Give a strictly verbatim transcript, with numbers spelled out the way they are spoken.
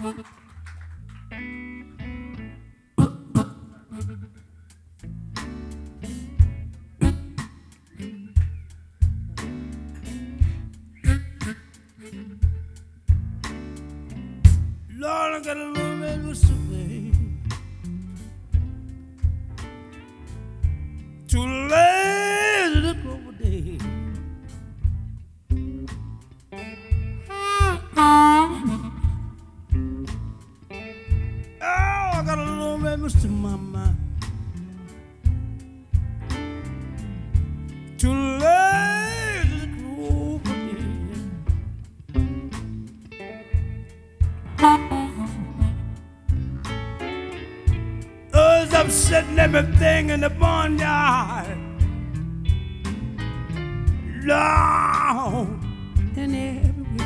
Lord, I got a little red rooster, babe. Too late to look over day. Oh, I got a little red rooster, mama. Too late to look over day. Oh, it's upsetting everything in the barnyard. Long in the